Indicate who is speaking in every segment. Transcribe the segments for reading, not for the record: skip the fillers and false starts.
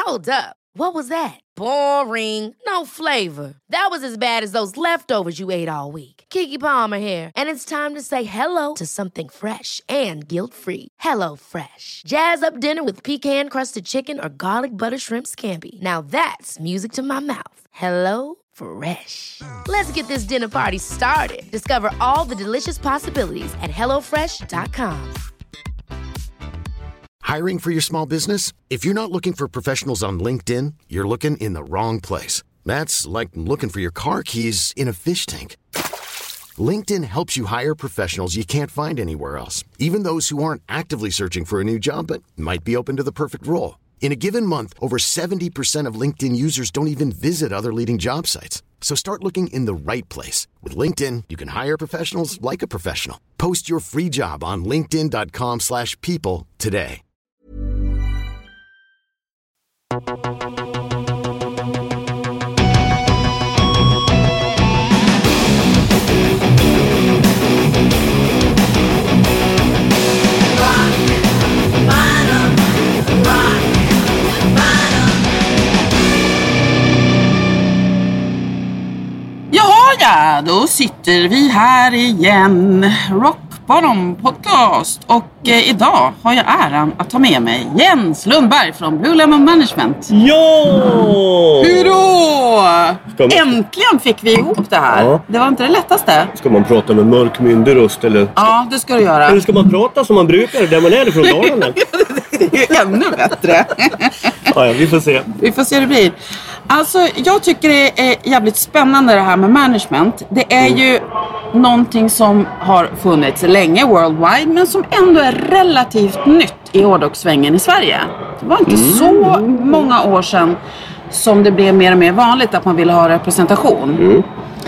Speaker 1: Hold up. What was that? Boring. No flavor. That was as bad as those leftovers you ate all week. Keke Palmer here, and it's time to say hello to something fresh and guilt-free. Hello Fresh. Jazz up dinner with pecan-crusted chicken or garlic butter shrimp scampi. Now that's music to my mouth. Hello Fresh. Let's get this dinner party started. Discover all the delicious possibilities at hellofresh.com.
Speaker 2: Hiring for your small business? If you're not looking for professionals on LinkedIn, you're looking in the wrong place. That's like looking for your car keys in a fish tank. LinkedIn helps you hire professionals you can't find anywhere else, even those who aren't actively searching for a new job but might be open to the perfect role. In a given month, over 70% of LinkedIn users don't even visit other leading job sites. So start looking in the right place. With LinkedIn, you can hire professionals like a professional. Post your free job on linkedin.com/people today.
Speaker 3: Ja, då sitter vi här igen. Rock Bottom Podcast. Och idag har jag äran att ta med mig Jens Lundberg från Blue Lemon Management.
Speaker 4: Ja!
Speaker 3: Hur då? Äntligen fick vi ihop det här. Ja. Det var inte det lättaste.
Speaker 4: Ska man prata med mörk myndig röst eller?
Speaker 3: Ja, det ska du göra.
Speaker 4: Eller ska man prata som man brukar där man är från Dalarna?
Speaker 3: Det är ännu bättre.
Speaker 4: Ja, vi får se.
Speaker 3: Vi får se hur det blir. Alltså, jag tycker det är jävligt spännande det här med management. Det är ju någonting som har funnits länge worldwide, men som ändå är relativt nytt i hårdrockssvängen i Sverige. Det var inte så många år sedan som det blev mer och mer vanligt att man ville ha representation.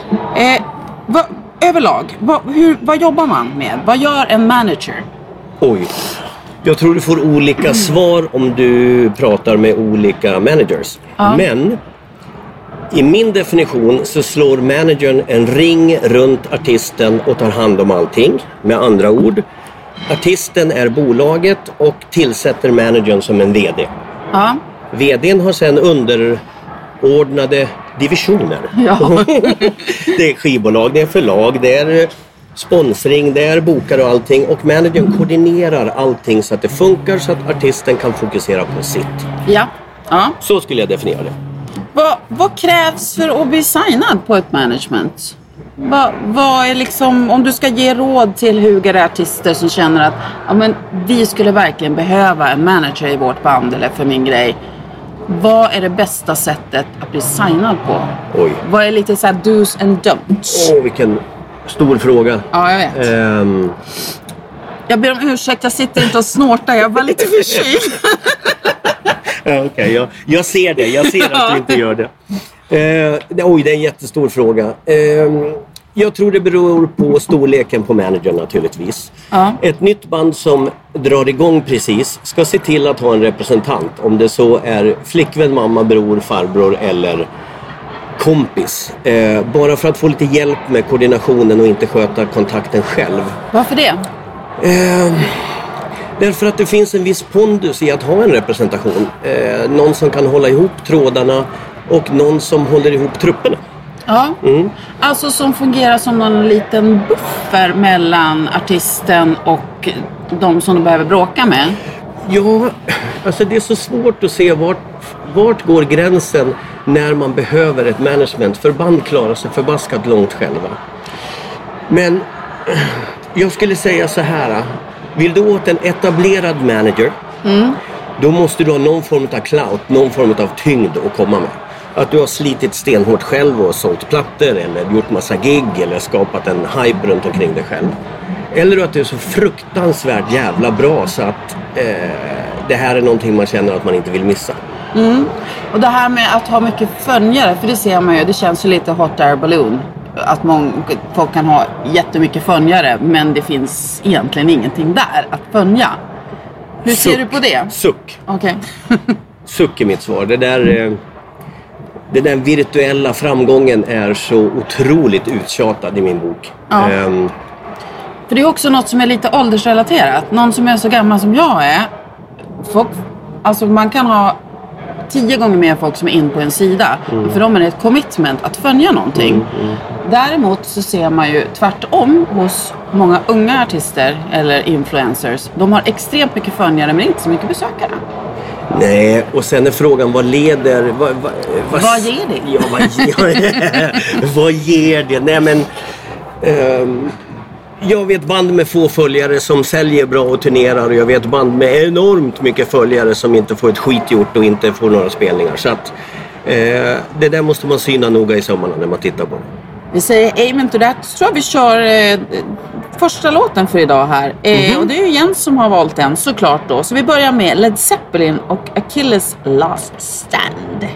Speaker 3: Överlag, vad jobbar man med? Vad gör en manager?
Speaker 4: Oj. Jag tror du får olika svar om du pratar med olika managers. Ja. Men i min definition så slår managern en ring runt artisten och tar hand om allting. Med andra ord, artisten är bolaget och tillsätter managern som en vd. Ja. Vdn har sedan underordnade divisioner. Ja. Det är skivbolag, det är förlag, det är sponsring, det är bokar och allting. Och managern koordinerar allting så att det funkar så att artisten kan fokusera på sitt.
Speaker 3: Ja. Ja.
Speaker 4: Så skulle jag definiera det.
Speaker 3: Vad krävs för att bli signad på ett management? Vad är liksom, om du ska ge råd till hugade artister som känner att ja, men vi skulle verkligen behöva en manager i vårt band eller för min grej. Vad är det bästa sättet att bli signad på? Oj. Vad är lite så här do's and don'ts?
Speaker 4: Vilken stor fråga.
Speaker 3: Ja, jag vet. Jag ber om ursäkt, jag sitter inte och snortar. Jag var lite förkyld.
Speaker 4: Okej, jag ser det. Jag ser att du inte gör det. Det är en jättestor fråga. Jag tror det beror på storleken på managern naturligtvis. Ja. Ett nytt band som drar igång precis ska se till att ha en representant. Om det så är flickvän, mamma, bror, farbror eller kompis. Bara för att få lite hjälp med koordinationen och inte sköta kontakten själv.
Speaker 3: Varför det?
Speaker 4: Därför att det finns en viss pondus i att ha en representation. Någon som kan hålla ihop trådarna och någon som håller ihop trupperna.
Speaker 3: Ja, alltså som fungerar som någon liten buffer mellan artisten och de som de behöver bråka med.
Speaker 4: Ja, alltså det är så svårt att se vart går gränsen när man behöver ett management. För band klarar sig förbaskat långt själva. Men jag skulle säga så här. Vill du åt en etablerad manager, då måste du ha någon form av clout, någon form av tyngd att komma med. Att du har slitit stenhårt själv och sålt plattor eller gjort massa gig eller skapat en hype runt omkring dig själv. Eller att du är så fruktansvärt jävla bra så att det här är någonting man känner att man inte vill missa.
Speaker 3: Och det här med att ha mycket följare, för det ser man ju, det känns ju lite hot air balloon. Att folk kan ha jättemycket följare, men det finns egentligen ingenting där att följa. Hur ser du på det?
Speaker 4: Suck.
Speaker 3: Okej.
Speaker 4: Suck är mitt svar. Det där virtuella framgången är så otroligt uttjatad i min bok.
Speaker 3: Ja. För det är också något som är lite åldersrelaterat. Någon som är så gammal som jag är. Alltså man kan ha 10 gånger mer folk som är in på en sida. För dem är det ett commitment att följa någonting. Däremot så ser man ju tvärtom hos många unga artister eller influencers. De har extremt mycket följare men inte så mycket besökare.
Speaker 4: Nej, och sen är frågan vad leder...
Speaker 3: Vad ger det?
Speaker 4: Ja, vad ger det? Nej, men... jag vet band med få följare som säljer bra och turnerar. Och jag vet band med enormt mycket följare som inte får ett skit gjort och inte får några spelningar. Så att det där måste man syna noga i sömmarna när man tittar på det.
Speaker 3: Vi säger amen to that. Så tror jag vi kör första låten för idag här. Och det är ju Jens som har valt den såklart då. Så vi börjar med Led Zeppelin och Achilles Last Stand.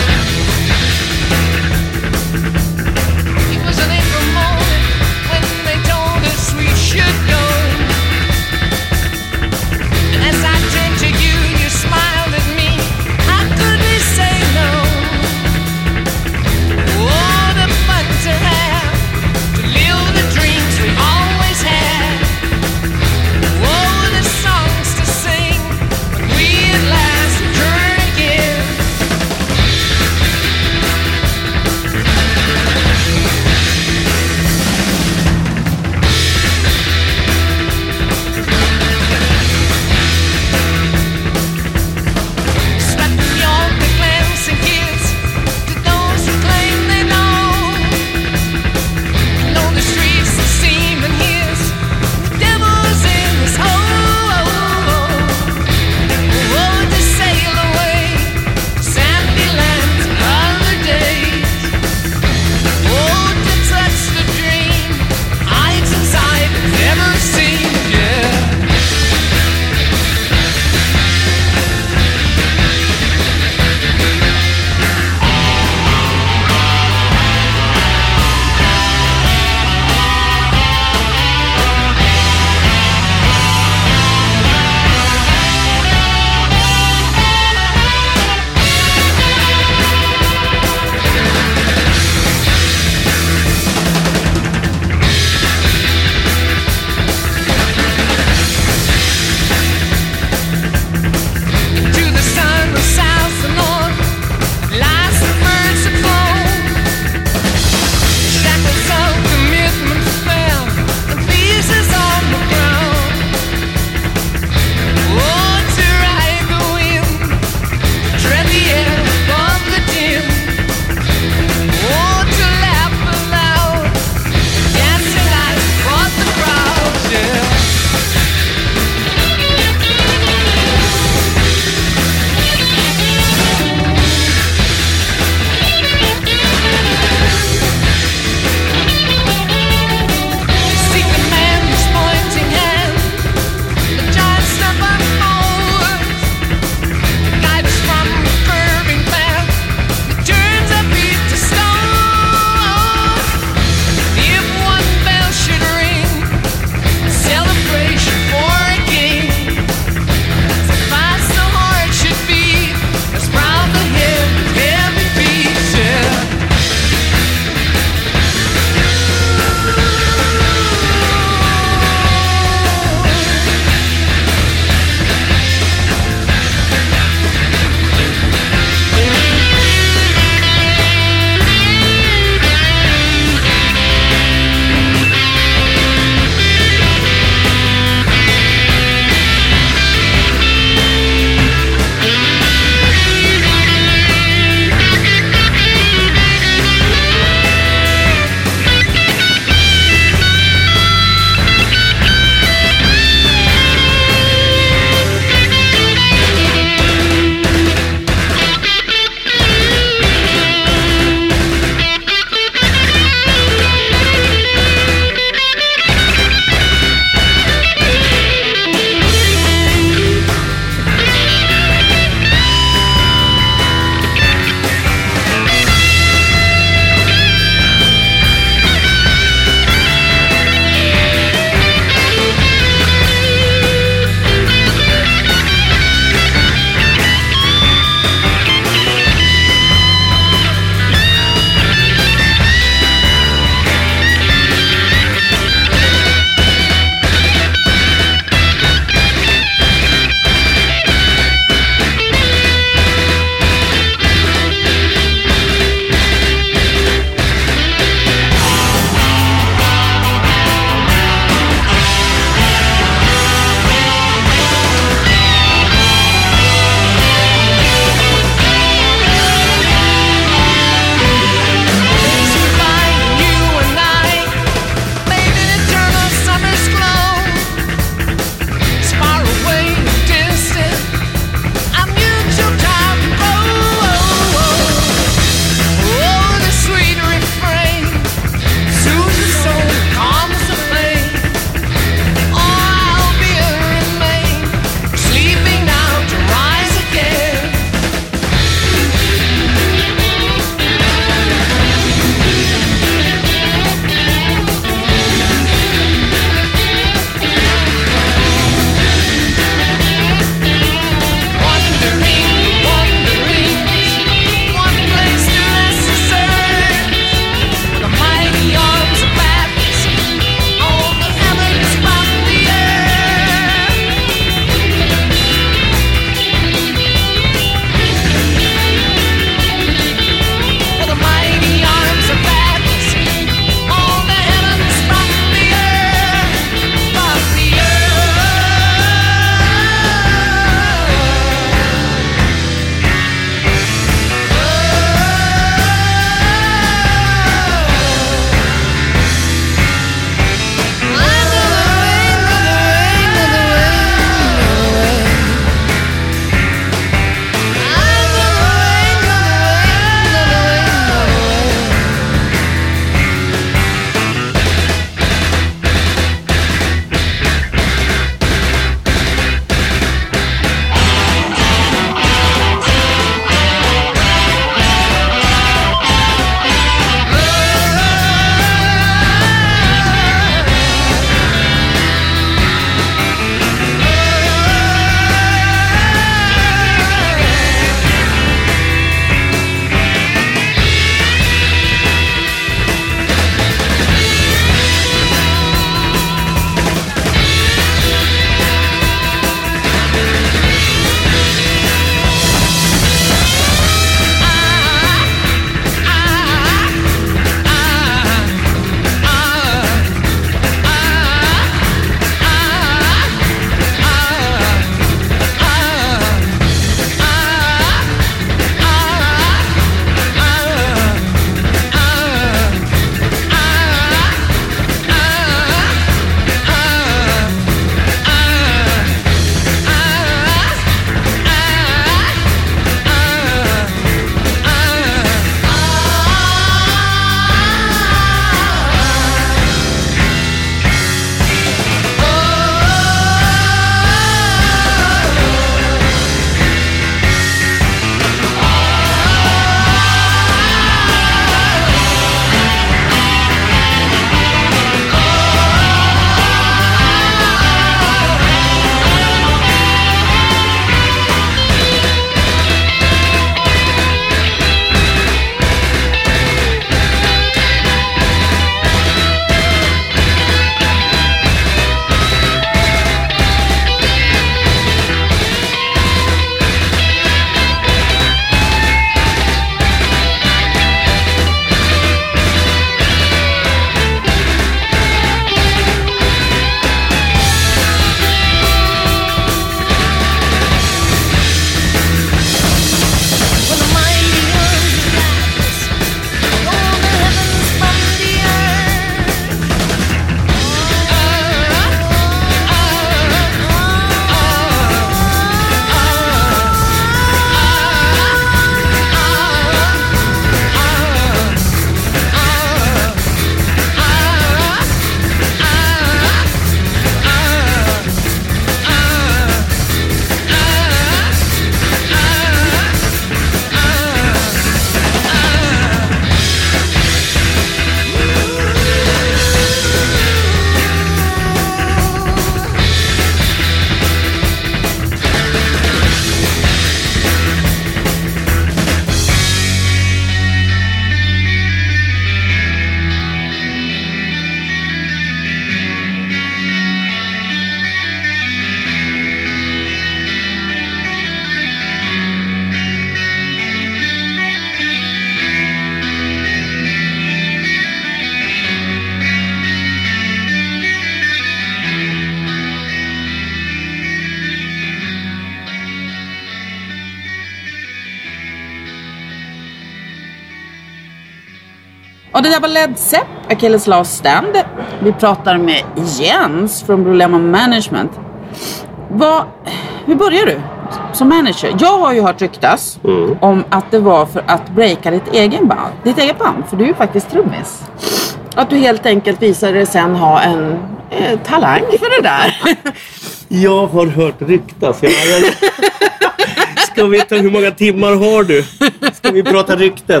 Speaker 3: Och det där var Led Zepp, Achilles Last Stand. Vi pratar med Jens från Problema Management. Hur börjar du som manager? Jag har ju hört ryktas om att det var för att breaka ditt eget band. För du är ju faktiskt trummis. Att du helt enkelt visade dig sen ha en talang för det där.
Speaker 4: Jag har hört ryktas. Ska vi ta hur många timmar har du? Ska vi prata rykten?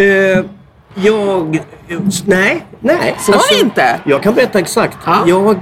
Speaker 4: Nej.
Speaker 3: Så var det inte.
Speaker 4: Jag kan berätta exakt. Ja.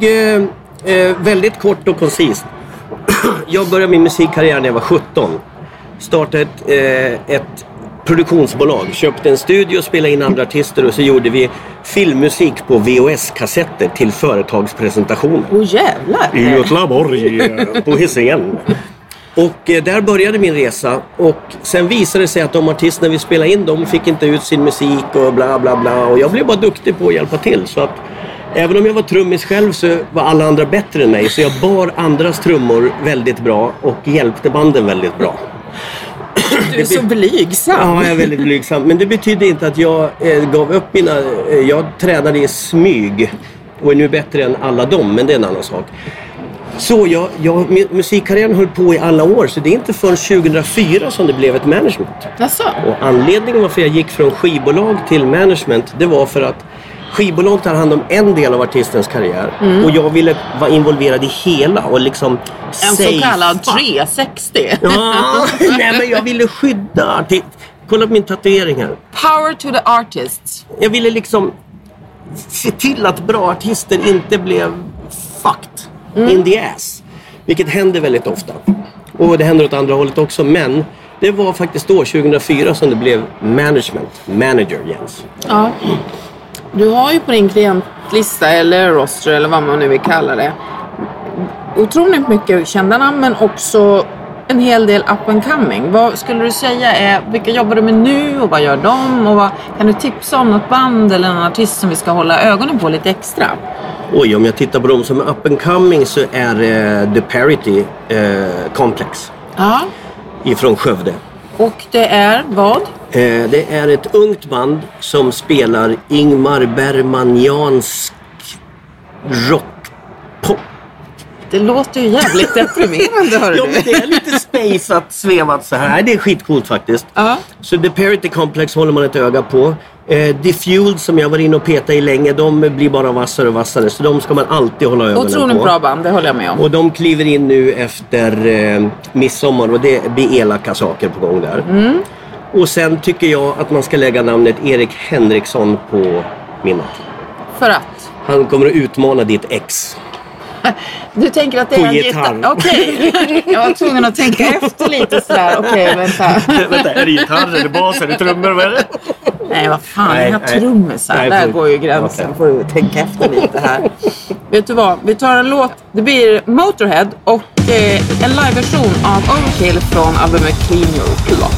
Speaker 4: Väldigt kort och koncist. Jag började min musikkarriär när jag var 17. Startade ett produktionsbolag. Köpte en studio, spelade in andra artister och så gjorde vi filmmusik på VHS-kassetter till företagspresentationer.
Speaker 3: Jävlar!
Speaker 4: I Göteborg på Hisingen. Och där började min resa. Och sen visade det sig att de artisterna vi spelade in, de fick inte ut sin musik och bla bla bla. Och jag blev bara duktig på att hjälpa till. Så att även om jag var trummis själv så var alla andra bättre än mig. Så jag bar andras trummor väldigt bra och hjälpte banden väldigt bra.
Speaker 3: Du är så blygsam.
Speaker 4: Ja, jag är väldigt blygsam. Men det betyder inte att jag gav upp jag tränade i smyg och är nu bättre än alla dem, men det är en annan sak. Så musikkarriären höll på i alla år, så det är inte förrän 2004 som det blev ett management.
Speaker 3: Jaså?
Speaker 4: Och anledningen varför jag gick från skivbolag till management, det var för att skivbolag tar hand om en del av artistens karriär och jag ville vara involverad i hela och liksom
Speaker 3: en så kallad 360.
Speaker 4: Ja, nej men jag ville skydda kolla på min tatuering här.
Speaker 3: Power to the artists.
Speaker 4: Jag ville liksom se till att bra artister inte blev fucked in the ass. Vilket händer väldigt ofta. Och det händer åt andra hållet också, men det var faktiskt då 2004 som det blev manager Jens.
Speaker 3: Ja. Du har ju på din klientlista eller roster eller vad man nu vill kalla det otroligt mycket kända namn, men också en hel del up and coming. Vad skulle du säga vilka jobbar du med nu och vad gör de? Och kan du tipsa om något band eller en artist som vi ska hålla ögonen på lite extra?
Speaker 4: Oj, om jag tittar på dem som är up and coming så är The Parity Complex.
Speaker 3: Ja.
Speaker 4: Ifrån Skövde.
Speaker 3: Och det är vad?
Speaker 4: Det är ett ungt band som spelar Ingmar Bergmaniansk rockpop.
Speaker 3: Det låter ju jävligt deprimerande, hör du.
Speaker 4: Ja, men det är lite spaceat, svävat så här. Det är skitcoolt faktiskt. Så The Parity Complex håller man ett öga på. Diffused som jag var inne och petade i länge, de blir bara vassare och vassare. Så de ska man alltid hålla ögonen på.
Speaker 3: Otroligt bra band, det håller jag med om.
Speaker 4: Och de kliver in nu efter midsommar och det blir elaka saker på gång där. Och sen tycker jag att man ska lägga namnet Erik Henriksson på minnet.
Speaker 3: För att?
Speaker 4: Han kommer att utmana ditt ex.
Speaker 3: Du tänker att det är en gitarr? Okej. Jag var tvungen att tänka efter lite sådär. Okej, vänta.
Speaker 4: Vänta, är det gitarr, är det bas, är det trummor, vad är det?
Speaker 3: Nej, vad fan, jag har trummisar. Där går ju gränsen. Får du tänka efter lite här. Vet du vad? Vi tar en låt. Det blir Motorhead och en liveversion av Overkill från albumet Clean Your Clock.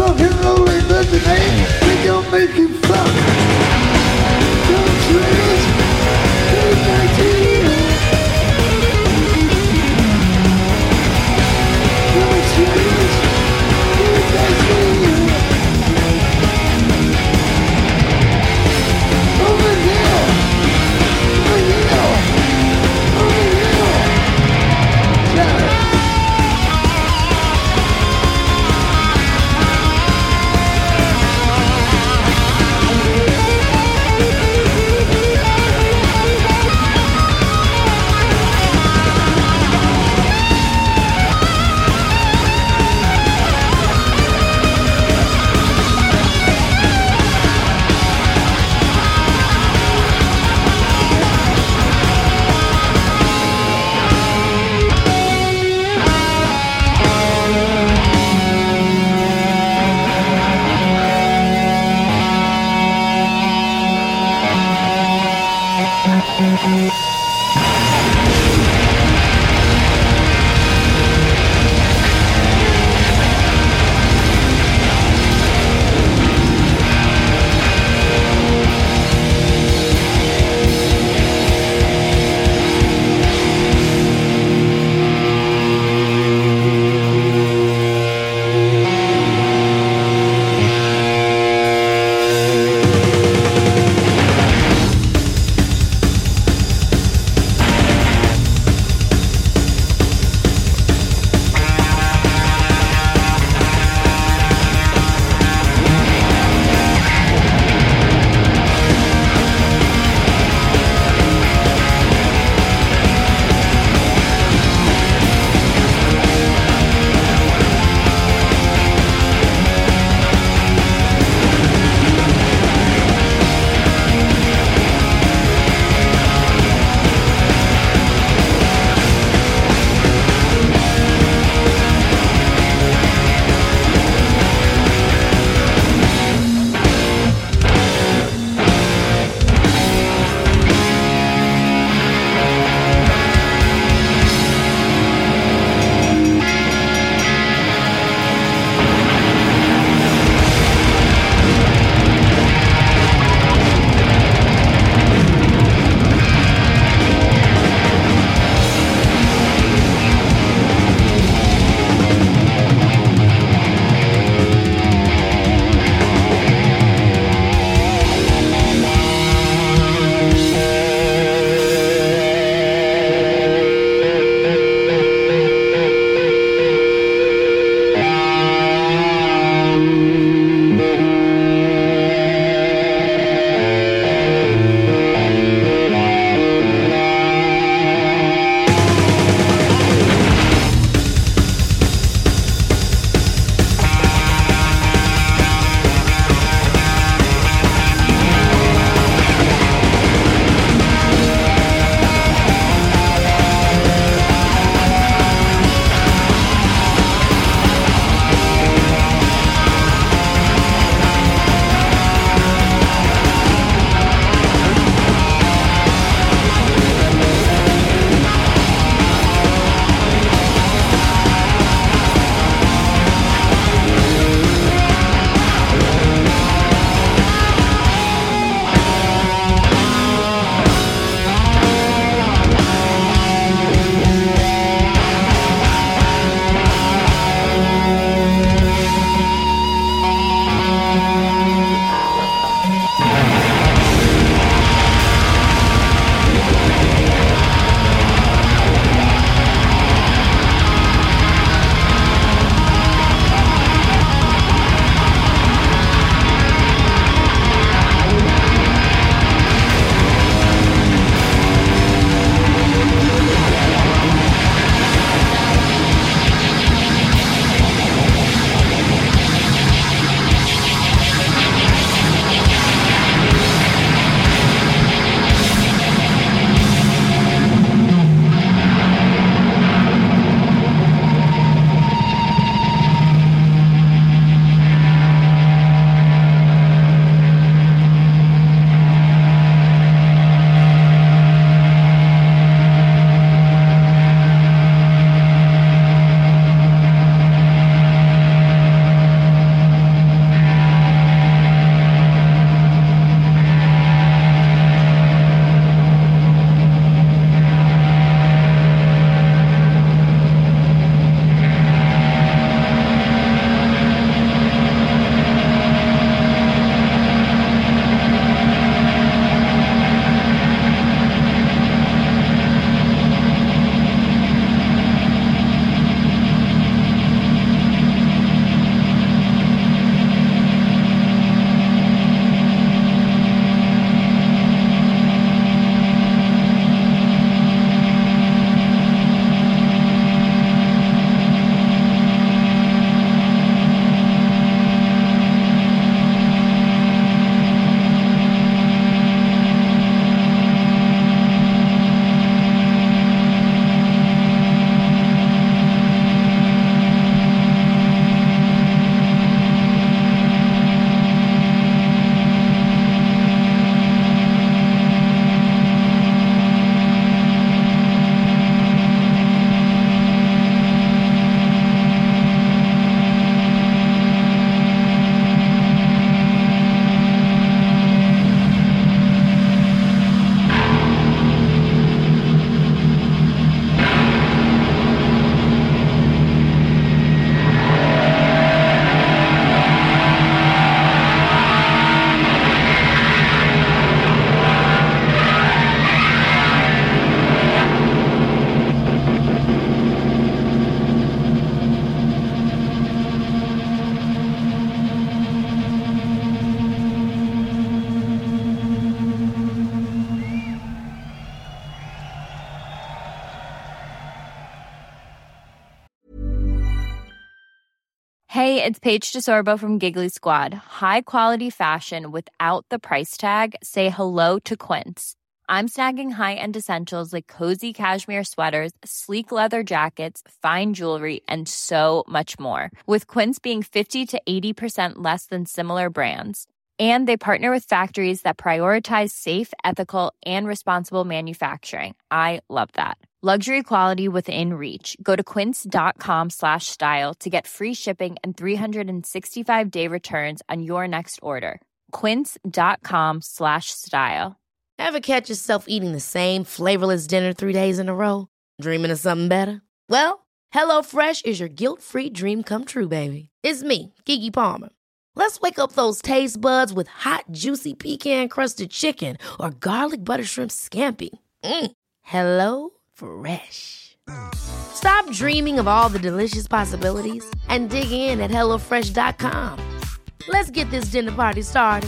Speaker 5: drunk and lonely, but the name they don't make you fuck. Don't trees, good night to you. Don't trees, good night to you. Over here, over here, over here. Shout it.
Speaker 6: Hey, it's Paige DeSorbo from Giggly Squad. High quality fashion without the price tag. Say hello to Quince. I'm snagging high-end essentials like cozy cashmere sweaters, sleek leather jackets, fine jewelry, and so much more. With Quince being 50 to 80% less than similar brands. And they partner with factories that prioritize safe, ethical, and responsible manufacturing. I love that. Luxury quality within reach. Go to quince.com/style to get free shipping and 365-day returns on your next order. Quince.com/style.
Speaker 1: Ever catch yourself eating the same flavorless dinner 3 days in a row? Dreaming of something better? Well, HelloFresh is your guilt-free dream come true, baby. It's me, Keke Palmer. Let's wake up those taste buds with hot, juicy pecan-crusted chicken or garlic butter shrimp scampi. HelloFresh. Stop dreaming of all the delicious possibilities and dig in at HelloFresh.com. Let's get this dinner party started.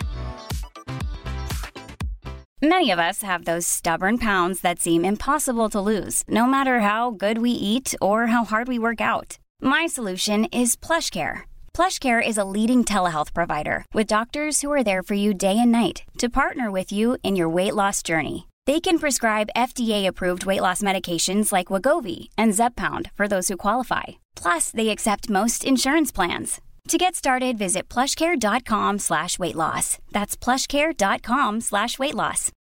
Speaker 7: Many of us have those stubborn pounds that seem impossible to lose, no matter how good we eat or how hard we work out. My solution is PlushCare. PlushCare is a leading telehealth provider with doctors who are there for you day and night to partner with you in your weight loss journey. They can prescribe FDA-approved weight loss medications like Wegovy and Zepbound for those who qualify. Plus, they accept most insurance plans. To get started, visit plushcare.com/weightloss. That's plushcare.com/weightloss.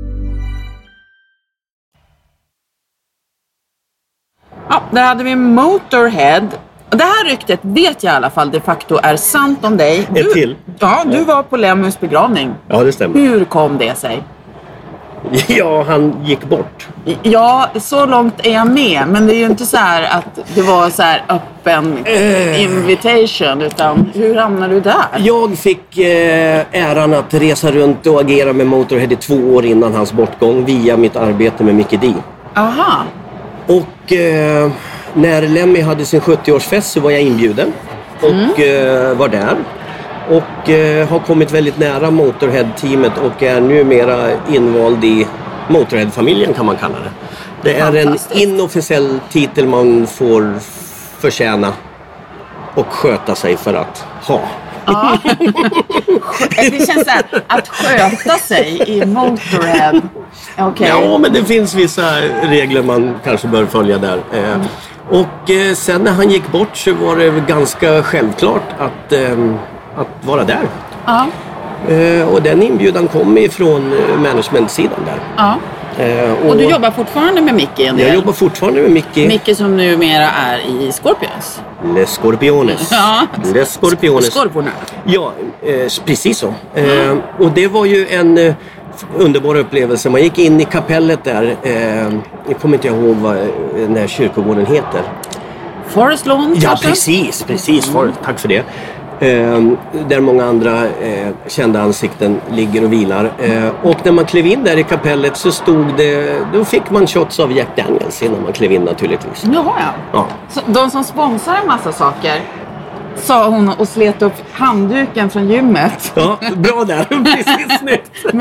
Speaker 3: Ja, där hade vi Motorhead. Det här ryktet vet jag i alla fall de facto är sant om dig.
Speaker 4: Ett till?
Speaker 3: Ja, du var på Lemmys begravning.
Speaker 4: Ja, det stämmer.
Speaker 3: Hur kom det sig?
Speaker 4: Ja, han gick bort.
Speaker 3: Ja, så långt är jag med. Men det är ju inte så här att det var så här öppen invitation. Utan hur hamnade du där?
Speaker 4: Jag fick äran att resa runt och agera med Motorhead i 2 år innan hans bortgång via mitt arbete med Mickey D.
Speaker 3: Aha.
Speaker 4: Och när Lemmy hade sin 70-årsfest så var jag inbjuden. Och var där. Och har kommit väldigt nära Motorhead-teamet och är numera invald i Motorhead-familjen kan man kalla det. Det är en inofficiell titel man får förtjäna och sköta sig för att ha.
Speaker 3: Ja. Det känns så här, att sköta sig i Motorhead. Okay.
Speaker 4: Ja, men det finns vissa regler man kanske bör följa där. Och sen när han gick bort så var det ganska självklart att vara där.
Speaker 3: Ja.
Speaker 4: Och den inbjudan kom ifrån managementsidan där.
Speaker 3: Ja. Och du jobbar fortfarande med Mickey?
Speaker 4: Jag jobbar fortfarande med Mickey.
Speaker 3: Mickey som numera är i Scorpions.
Speaker 4: Les Scorpiones.
Speaker 3: Ja.
Speaker 4: Les Scorpiones.
Speaker 3: Scorporna.
Speaker 4: Ja, precis så. Och det var ju en underbar upplevelse. Man gick in i kapellet där. Jag kommer inte ihåg vad den här kyrkogården heter.
Speaker 3: Forest Lawn.
Speaker 4: Ja, precis. Tack för det. Där många andra kända ansikten ligger och vilar. Och när man klev in där i kapellet så då fick man shots av Jack Daniels innan man klev in naturligtvis.
Speaker 3: Jaha, ja. Så de som sponsrar en massa saker, sa hon och slet upp handduken från gymmet.
Speaker 4: Ja, bra där. Precis snyggt.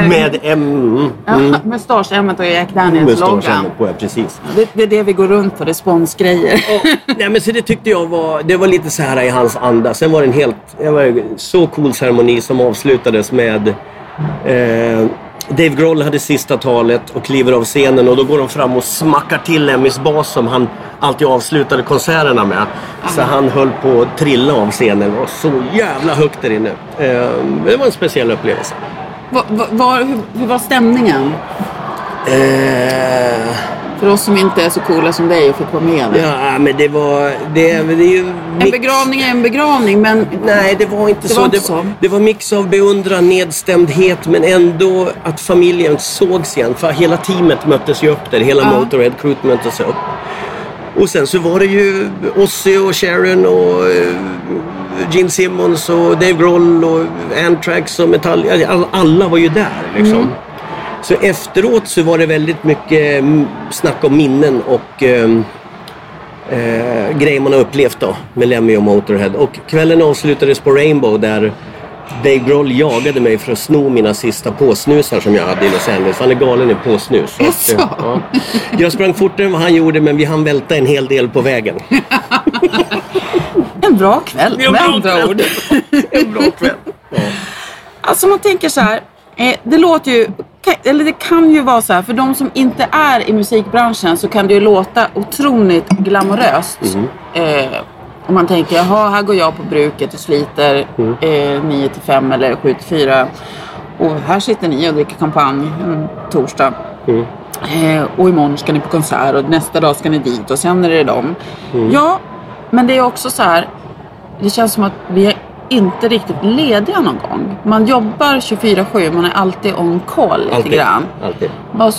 Speaker 3: Med Stars-ämmet och Jack Daniels-loggan.
Speaker 4: Ja, precis.
Speaker 3: Det är det vi går runt på, responsgrejer.
Speaker 4: Nej, men så det tyckte jag var lite så här i hans anda. Sen var det en så cool ceremoni som avslutades med Dave Grohl hade sista talet och kliver av scenen och då går de fram och smackar till Lemmys bas som han alltid avslutade konserterna med. Så han höll på att trilla av scenen och så jävla högt där inne. Det var en speciell upplevelse.
Speaker 3: Hur var stämningen? För oss som inte är så coola som dig och fick vara med.
Speaker 4: Ja, men det är ju
Speaker 3: en begravning är en begravning, men
Speaker 4: nej, det var inte så. Det var mix av beundran, nedstämdhet, men ändå att familjen sågs igen. För hela teamet möttes ju upp där, hela Motorhead Crew möttes upp. Och sen så var det ju Ozzy och Sharon och Gene Simmons och Dave Grohl och Anthrax och Metallica. Alla var ju där liksom. Så efteråt så var det väldigt mycket snack om minnen och grejer man har upplevt då med Lemmy och Motorhead. Och kvällen avslutades på Rainbow där Dave Grohl jagade mig för att sno mina sista påsnusar som jag hade i Los Angeles. Han är galen i påsnus. Så att, ja. Jag sprang fortare än vad han gjorde, men vi hann välta en hel del på vägen.
Speaker 3: En bra kväll, med andra ord.
Speaker 4: En bra kväll. Ja.
Speaker 3: Alltså man tänker så här, det låter ju, eller det kan ju vara så här, för de som inte är i musikbranschen så kan det ju låta otroligt glamoröst. Om man tänker, jaha, här går jag på bruket och sliter 9-5 eller 7-4. Och här sitter ni och dricker champagne en torsdag. Och imorgon ska ni på konsert och nästa dag ska ni dit och sen är det dem. Ja, men det är också så här, det känns som att vi är inte riktigt lediga någon gång. Man jobbar 24/7, man är alltid on call lite grann.
Speaker 4: Alltid.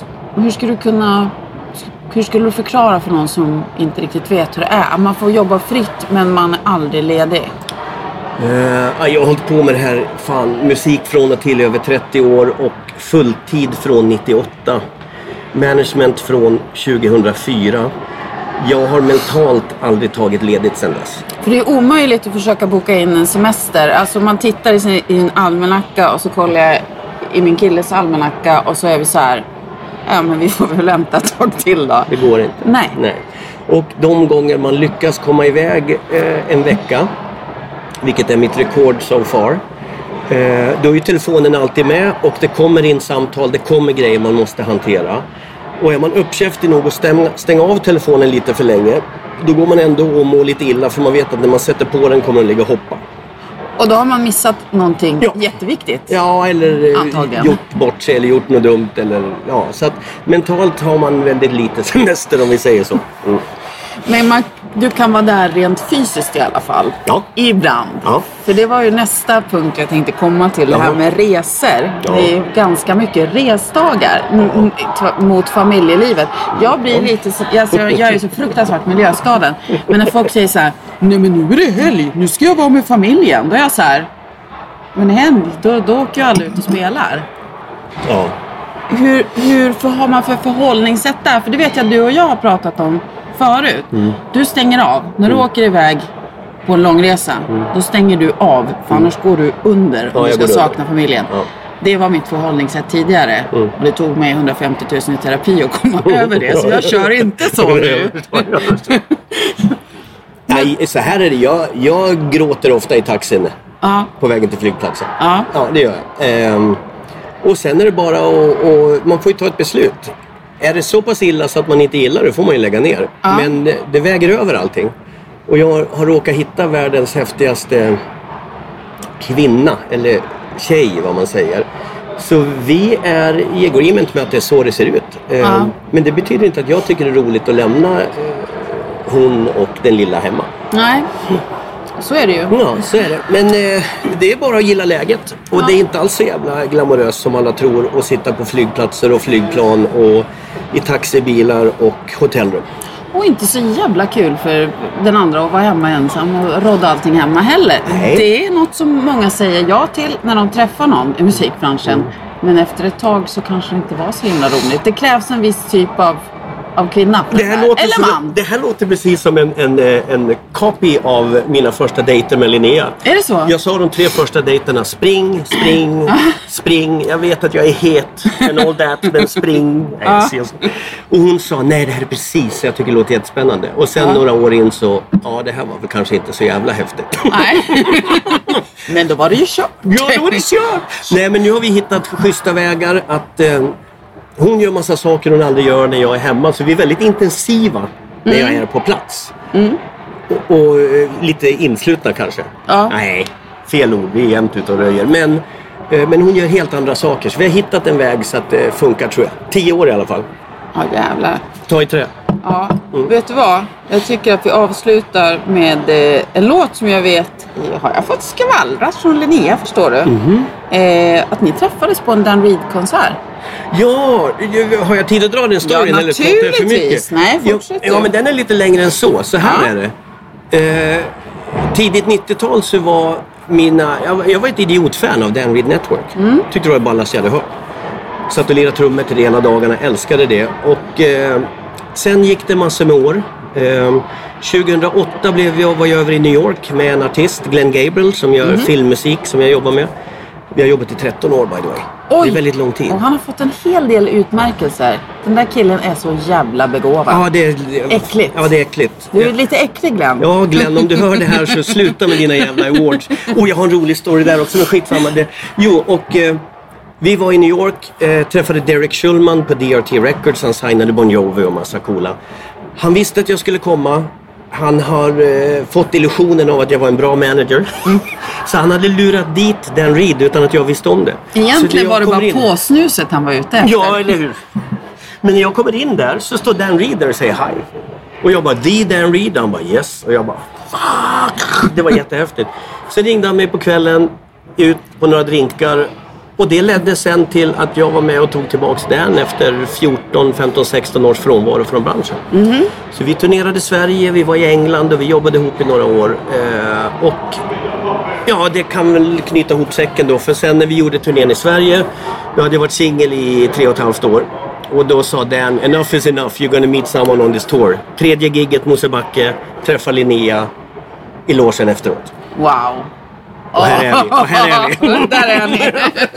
Speaker 3: Hur skulle du förklara för någon som inte riktigt vet hur det är? Man får jobba fritt men man är aldrig ledig.
Speaker 4: Jag har hållit på med det här musik från och till över 30 år och fulltid från 98. Management från 2004. Jag har mentalt aldrig tagit ledigt sedan dess.
Speaker 3: För det är omöjligt att försöka boka in en semester. Alltså man tittar i en almanacka och så kollar jag i min killes almanacka och så är vi så här, ja men vi får väl vänta ett tag till då.
Speaker 4: Det går inte.
Speaker 3: Nej.
Speaker 4: Och de gånger man lyckas komma iväg en vecka, vilket är mitt rekord so far, då är ju telefonen alltid med och det kommer in samtal, det kommer grejer man måste hantera. Och är man uppkäftig nog att stänga av telefonen lite för länge, då går man ändå och mår lite illa för man vet att när man sätter på den kommer den ligga och hoppa.
Speaker 3: Och då har man missat någonting jätteviktigt.
Speaker 4: Ja, eller gjort bort sig eller gjort något dumt. Eller, ja, så att mentalt har man väldigt lite semester om vi säger så.
Speaker 3: Men du kan vara där rent fysiskt i alla fall.
Speaker 4: Ja.
Speaker 3: Ibland.
Speaker 4: Ja.
Speaker 3: För det var ju nästa punkt jag tänkte komma till. Det här med resor.
Speaker 4: Ja.
Speaker 3: Det är ganska mycket resdagar mot familjelivet. Jag blir lite jag är ju så fruktansvärt miljöskadad. Men när folk säger så här, nej men nu är det helg, nu ska jag vara med familjen. Då är jag så här, men helg, då åker jag aldrig ut och spelar.
Speaker 4: Ja.
Speaker 3: Hur har man för förhållningssätt där? För det vet jag att du och jag har pratat om förut. Du stänger av. När du åker iväg på en långresa, då stänger du av. För annars går du under om du ska sakna familjen. Ja. Det var mitt förhållningssätt tidigare. Och det tog mig 150 000 i terapi att komma över det. Så jag kör inte så nu.
Speaker 4: Nej, så här är det. Jag gråter ofta i taxin på vägen till flygplatsen. Ja, det gör jag. Och sen är det bara och man får ju ta ett beslut. Är det så pass illa så att man inte gillar det får man ju lägga ner. Men det väger över allting. Och jag har råkat hitta världens häftigaste kvinna, eller tjej vad man säger. Så vi är i agreement med att det är så det ser ut. Men det betyder inte att jag tycker det är roligt att lämna hon och den lilla hemma.
Speaker 3: Nej, så är det ju.
Speaker 4: Ja, så är det. Men det är bara att gilla läget. Och det är inte alls så jävla glamoröst som alla tror att sitta på flygplatser och flygplan och i taxibilar och hotellrum.
Speaker 3: Och inte så jävla kul för den andra att vara hemma ensam och rodda allting hemma heller. Nej. Det är något som många säger ja till när de träffar någon i musikbranschen. Men efter ett tag så kanske det inte var så himla roligt. Det krävs en viss typ av kvinna. Eller man.
Speaker 4: Det här låter precis som en copy av mina första dejter med Linnea.
Speaker 3: Är det så?
Speaker 4: Jag sa de 3 första dejterna, spring. Jag vet att jag är het and all that, men spring. Och hon sa, nej det här är precis, jag tycker det låter jättespännande. Och sen några år in så, det här var väl kanske inte så jävla häftigt.
Speaker 3: Nej. Men då var det ju kört.
Speaker 4: Ja, då var det kört. Nej, men nu har vi hittat schyssta vägar att... hon gör massa saker hon aldrig gör när jag är hemma. Så vi är väldigt intensiva när jag är på plats. Och lite inslutna kanske. Nej, fel ord. Vi är jämt ute och röjer. Men hon gör helt andra saker. Så vi har hittat en väg så att det funkar, tror jag. 10 år i alla fall.
Speaker 3: Ja, jävlar.
Speaker 4: Ta i trä.
Speaker 3: Ja, vet du vad? Jag tycker att vi avslutar med en låt som jag vet har jag fått skvallrat från Linnea, förstår du? Att ni träffades på en Dan Reed-konsert.
Speaker 4: Ja, har jag tid att dra den storyn?
Speaker 3: Ja,
Speaker 4: eller för mycket?
Speaker 3: Nej, fortsätt du.
Speaker 4: Ja, men den är lite längre än så. Så här är det. Tidigt 90-tal så var jag var ett idiotfan av Dan Reed Network. Tyckte det var det ballaste jag hade hört. Satt och lirade trummor till ena dagarna, älskade det. Och sen gick det massor med år. 2008 var jag över i New York med en artist, Glenn Gabriel, som gör filmmusik som jag jobbar med. Vi har jobbat i 13 år, by the way.
Speaker 3: Oj.
Speaker 4: Det är väldigt lång tid.
Speaker 3: Och han har fått en hel del utmärkelser. Den där killen är så jävla begåvad.
Speaker 4: Ja, det är
Speaker 3: äckligt.
Speaker 4: Ja, det är äckligt.
Speaker 3: Du är lite äcklig, Glenn.
Speaker 4: Ja, Glenn, om du hör det här så sluta med dina jävla awards. Jag har en rolig story där också, men skitsamma. Vi var i New York, träffade Derek Schulman på DRT Records. Han signade Bon Jovi och massa coola. Han visste att jag skulle komma. Han har fått illusionen av att jag var en bra manager. Så han hade lurat dit Dan Reed utan att jag visste om det.
Speaker 3: Egentligen var det bara påsnuset han var ute efter.
Speaker 4: Ja, eller hur? Men när jag kommer in där så står Dan Reed där och säger hi. Och jag bara, the Dan Reed? Han bara, yes. Och jag bara, fuck. Det var jättehäftigt. Sen ringde han mig på kvällen ut på några drinkar. Och det ledde sen till att jag var med och tog tillbaks den efter 14, 15, 16 års frånvaro från branschen. Så vi turnerade Sverige, vi var i England och vi jobbade ihop i några år. Och ja, det kan väl knyta ihop säcken då. För sen när vi gjorde turnén i Sverige, jag hade varit singel i 3,5 år. Och då sa Dan, enough is enough, you're gonna meet someone on this tour. 3:e gigget, Mosebacke, träffa Linnea i logen efteråt.
Speaker 3: Wow.
Speaker 4: Och här är vi, och här är vi.
Speaker 3: Där är ni.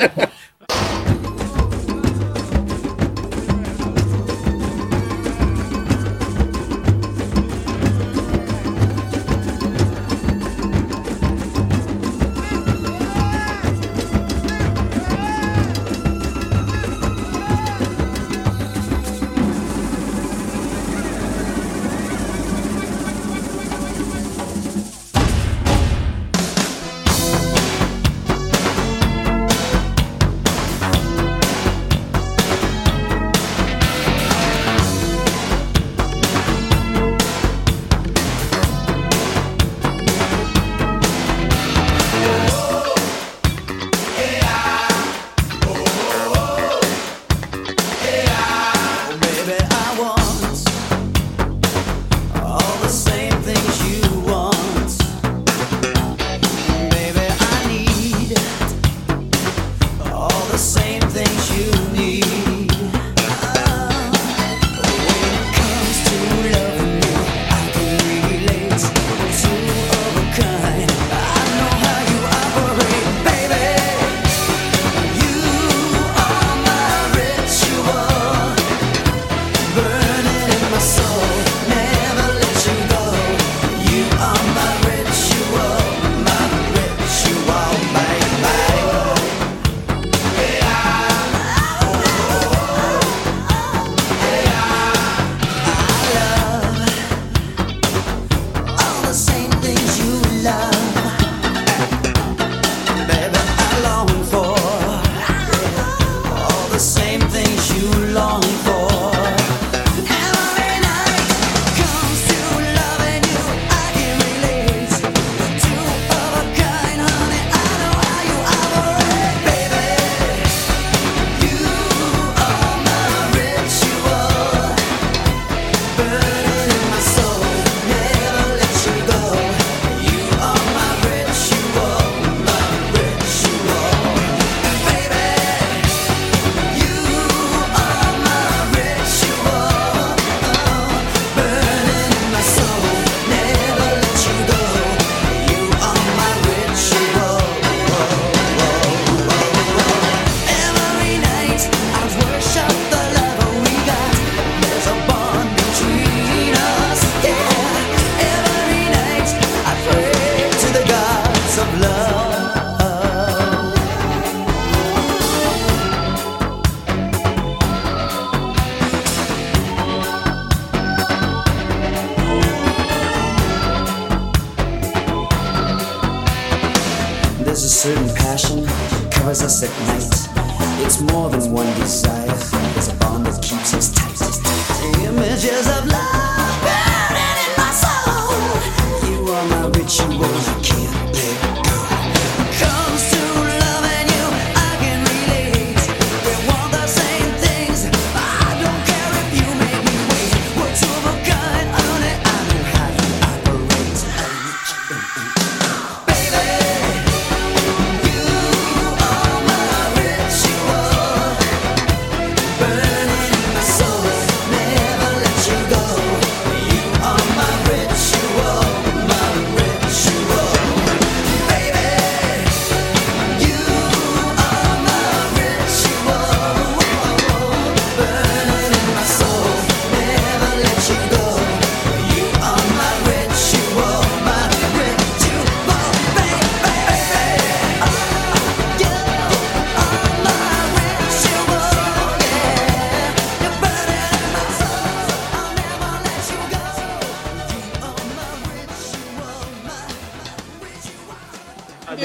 Speaker 8: There's a certain passion that covers us at night. It's more than one desire. There's a bond that keeps us tight. Images of love burning in my soul. You are my ritual, I can't let go. Comes to loving you, I can relate. We want the same things. I don't care if you make me wait. We're two of a kind, honey. I know how you operate.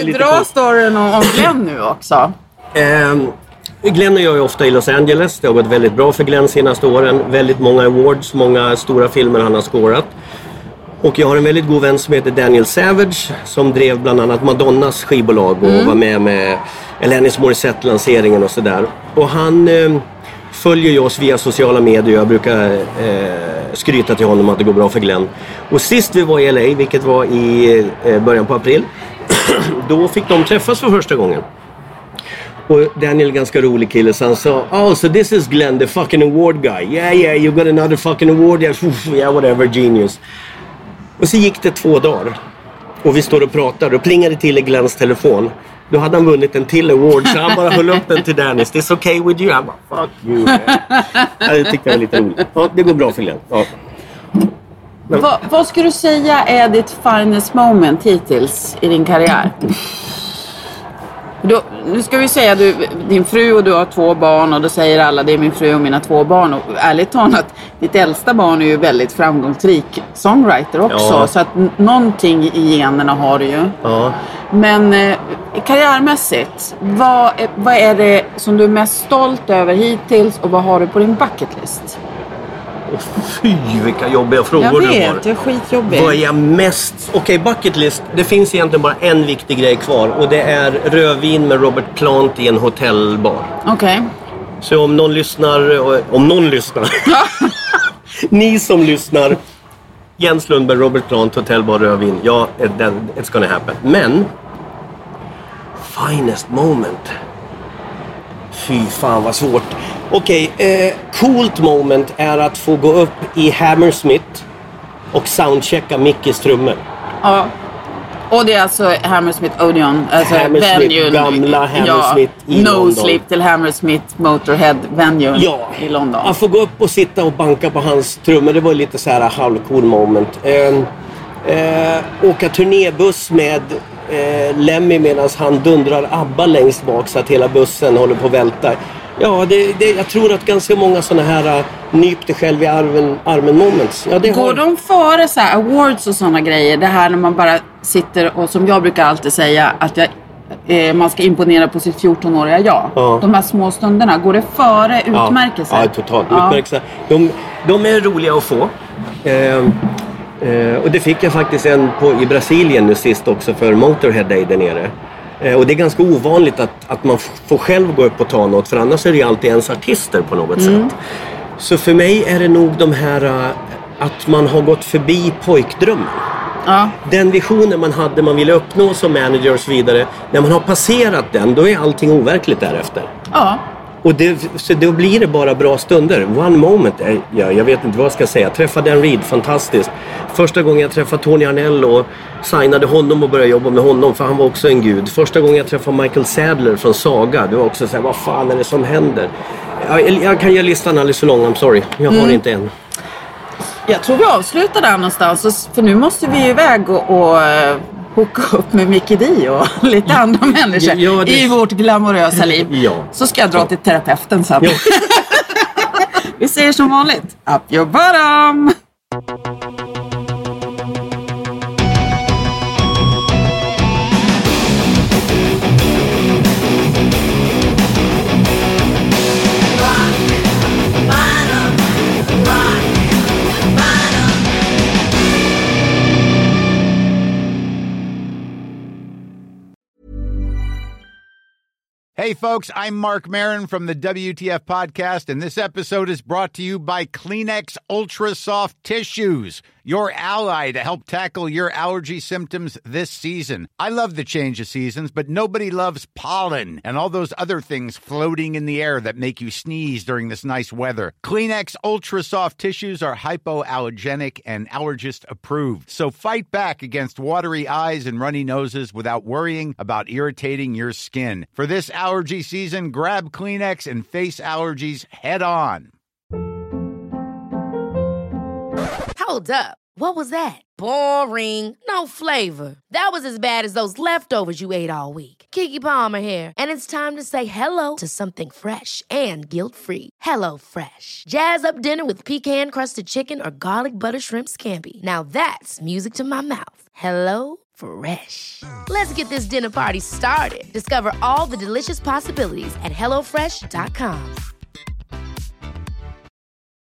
Speaker 4: lite
Speaker 3: dra
Speaker 4: coolt.
Speaker 3: storyn om Glenn nu också.
Speaker 4: Glenn och jag är ofta i Los Angeles. Det har gått väldigt bra för Glenn senaste åren. Väldigt många awards, många stora filmer han har skårat. Och jag har en väldigt god vän som heter Daniel Savage som drev bland annat Madonnas skivbolag och var med Alanis Morissette-lanseringen och sådär. Och han följer ju oss via sociala medier. Jag brukar skryta till honom att det går bra för Glenn. Och sist vi var i LA, vilket var i början på april, då fick de träffas för första gången. Och Daniel är ganska rolig kille, så han sa, so this is Glenn, the fucking award guy. Yeah, you got another fucking award. Yeah, whatever, genius. Och så gick det 2 dagar. Och vi står och pratar och plingade till i Glenns telefon. Då hade han vunnit en till award, så han bara höll upp den till Dennis. This okay with you? Han bara, fuck you. Jag tyckte det var lite roligt. Ja, det går bra för Glenn. Ja.
Speaker 3: Vad skulle du säga är ditt finest moment hittills i din karriär? Nu ska vi säga din fru och du har 2 barn och då säger alla det är min fru och mina 2 barn. Och ärligt talat, ditt äldsta barn är ju väldigt framgångsrik songwriter också. Ja. Så att någonting i generna har du ju. Ja. Men karriärmässigt, vad är det som du är mest stolt över hittills och vad har du på din bucketlist?
Speaker 4: Fy, vilka jobbiga frågor du har.
Speaker 3: Jag vet, det är skitjobbigt.
Speaker 4: Vad är jag mest... Okej, bucketlist. Det finns egentligen bara en viktig grej kvar. Och det är rödvin med Robert Plant i en hotellbar.
Speaker 3: Okej.
Speaker 4: Så om någon lyssnar... Ni som lyssnar... Jens Lundberg, Robert Plant, hotellbar, rödvin. Ja, it's gonna happen. Men... Finest moment... Fy fan vad svårt. Okej, coolt moment är att få gå upp i Hammersmith och soundchecka Mickes trummor.
Speaker 3: Ja. Och det är alltså Hammersmith Odeon, alltså
Speaker 4: Hammersmith,
Speaker 3: venue,
Speaker 4: gamla Hammersmith i
Speaker 3: No
Speaker 4: London.
Speaker 3: Sleep till Hammersmith Motorhead venue i London.
Speaker 4: Att få gå upp och sitta och banka på hans trummor, det var lite så här halvcool moment. Åka turnébuss med Lemmy medan han dundrar ABBA längst bak så att hela bussen håller på att välta. Ja, jag tror att ganska många sådana här nyp dig själv i armen moments. Ja,
Speaker 3: Går de före så här awards och sådana grejer? Det här när man bara sitter och som jag brukar alltid säga att man ska imponera på sitt 14-åriga jag. Ja. De här små stunderna, går det före utmärkelser?
Speaker 4: Ja, totalt. Utmärkelser. De är roliga att få. Och det fick jag faktiskt i Brasilien nu sist också för Motorhead Day där nere. Och det är ganska ovanligt att man får själv gå upp och ta något, för annars är det ju alltid ens artister på något sätt. Så för mig är det nog de här att man har gått förbi pojkdrömmen. Ja. Den visionen man hade, man ville uppnå som manager och så vidare. När man har passerat den, då är allting overkligt därefter. Ja. Och så då blir det bara bra stunder. One moment, jag vet inte vad jag ska säga. Träffade Dan Reed, fantastiskt. Första gången jag träffade Tony Arnell och signade honom och började jobba med honom, för han var också en gud. Första gången jag träffade Michael Sadler från Saga, det var också så här, vad fan är det som händer? Jag kan göra listan alldeles så lång, I'm sorry. Jag har inte en.
Speaker 3: Jag tror vi avslutar där någonstans, för nu måste vi iväg och hooka upp med Mickey D och lite andra människor i vårt glamorösa liv. Ja. Så ska jag dra till terapeuten sen. Ja. Vi säger som vanligt, up your bottom!
Speaker 9: Hey, folks, I'm Mark Maron from the WTF Podcast, and this episode is brought to you by Kleenex Ultra Soft Tissues, your ally to help tackle your allergy symptoms this season. I love the change of seasons, but nobody loves pollen and all those other things floating in the air that make you sneeze during this nice weather. Kleenex Ultra Soft Tissues are hypoallergenic and allergist approved, so fight back against watery eyes and runny noses without worrying about irritating your skin. For this allergy season, grab Kleenex and face allergies head on.
Speaker 1: Hold up. What was that? Boring. No flavor. That was as bad as those leftovers you ate all week. Keke Palmer here, and it's time to say hello to something fresh and guilt-free. Hello Fresh. Jazz up dinner with pecan-crusted chicken or garlic butter shrimp scampi. Now that's music to my mouth. Hello Fresh. Let's get this dinner party started. Discover all the delicious possibilities at HelloFresh.com.